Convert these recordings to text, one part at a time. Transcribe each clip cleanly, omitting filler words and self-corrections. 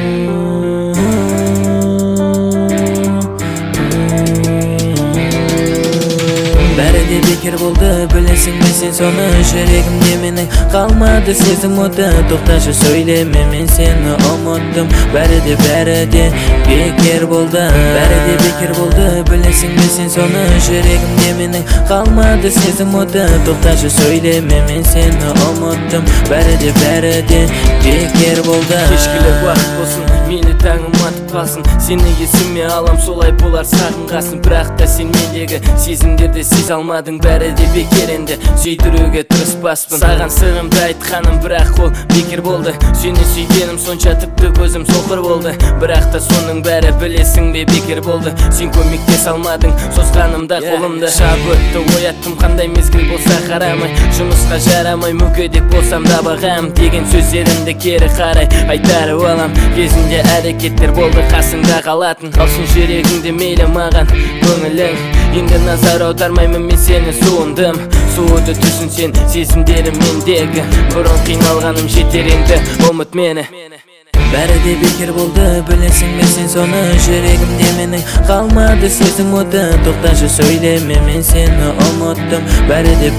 Бәрі де бекер болды, білесің бе сен соны. Жүрегімде менің қалмады сезім оты. Тоқташы сөйлеме, мен сені ұмыттым. Бәрі де бекер болды. Бәрі де бекер болды, білесің бе сен соны. Жүрегімде менің қалмады сезім оты. Тоқташы сөйлеме, мен сені ұмыттым. Бәрі де бекер болды. Кешкілік уақыт болсын, мені таңым атып қалсын. Сені есіме алам, солай болар сағынғасын. Бірақ та сен мендегі сезімдерді сезе алмадың. Бәрі де бекер енді, сүйдіруге тырыспаспын. Саған сырымды айтқаным, бірақ ол бекер болды. Сені сүйгенім сонша тіпті көзім соқыр болды. Бірақ та соның бәрі білесің бе бекер болды. Сен көмектесе алмадың, созғанымда қолымды. Шабытты ояттым, қандай мезгіл болса қарамай. Жұмысқа жарамай, мүгедек болсам да бағам деген сөздерімді кері қарай айтарып алам. Кезінде әрекеттер болды қасыңда қалатын. Қалсын жүрегіңде мейлі маған көңілің. Енді назар аудармаймын, мен сені суындым. Суыды түсін сен сезімдерім мендегі. Бұрын қиналғаным жетер енді, ұмыт мені. Бәрі де бекер болды, білесің бе сен соны. Жүрегімде менің қалмады сезім оты. Тоқташы сөйлеме, мен сені ұмыттым. Бәрі де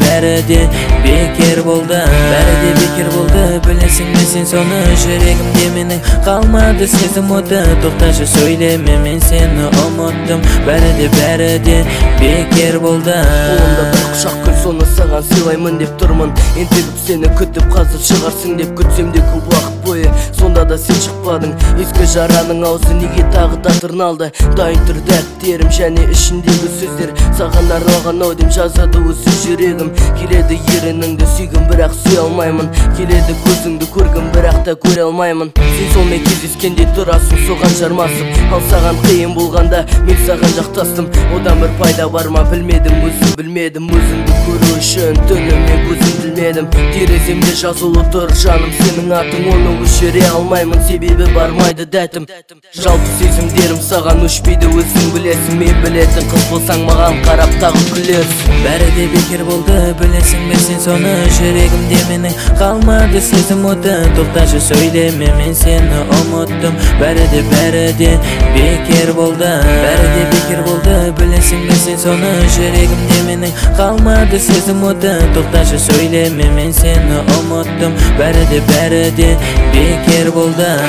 бекер болды. Бәрі де бекер болды, білесің бе сен соны. Жүрегімде менің қалмады сезім оты. Тоқташы сөйлеме, мен сені ұмыттым. Бәрі де бекер болды. Қолымда бір құшақ гүл, соны саған сыйлаймын деп тұрмын. Ентігіп сені күтіп қазір шығарсың деп күтсем де көп уақыт бойы. Сонда да сен шықпадың. Ескі жараның аузы неге тағы да тырналды. Дайын тұр дәрттерім және ішіндегі сөздер. Саған арналған ау деп жазады осы жүрегім. Келеді ерініңді сүйгім, бірақ сүй алмаймын. Келеді көзіңді көргім, бірақ та көре алмаймын. Сен сонымен кездескенде тұрасың соған жармасып. Ал саған қиын болғанда мен саған жақтастым. Одан бір пайда бар ма білмедім, өзім білмедім. Өзіңді көру үшін түніме көзім білмедім. Тереземде жазулы тұр жаным сенің атың, оны өшіре алмаймын, себебі бармайды дәтім. Жалпы сезімдерім саған өшпейді, өзің білесің. Мен білетін қыз болсаң маған қарап тағы күлерсің. Бәрі де бекер болды, білесің бе сен соны. Жүрегімде менің қалмады сезім оты. Тоқташы сөйлеме, мен сені ұмыттым. Бәрі де бекер болды. Бәрі де бекер болды, білесің бе сен соны. Жүрегімде менің қалмады сезім оты. Тоқташы сөйлеме, мен сені ұмыттым. Бәрі де бекер болды.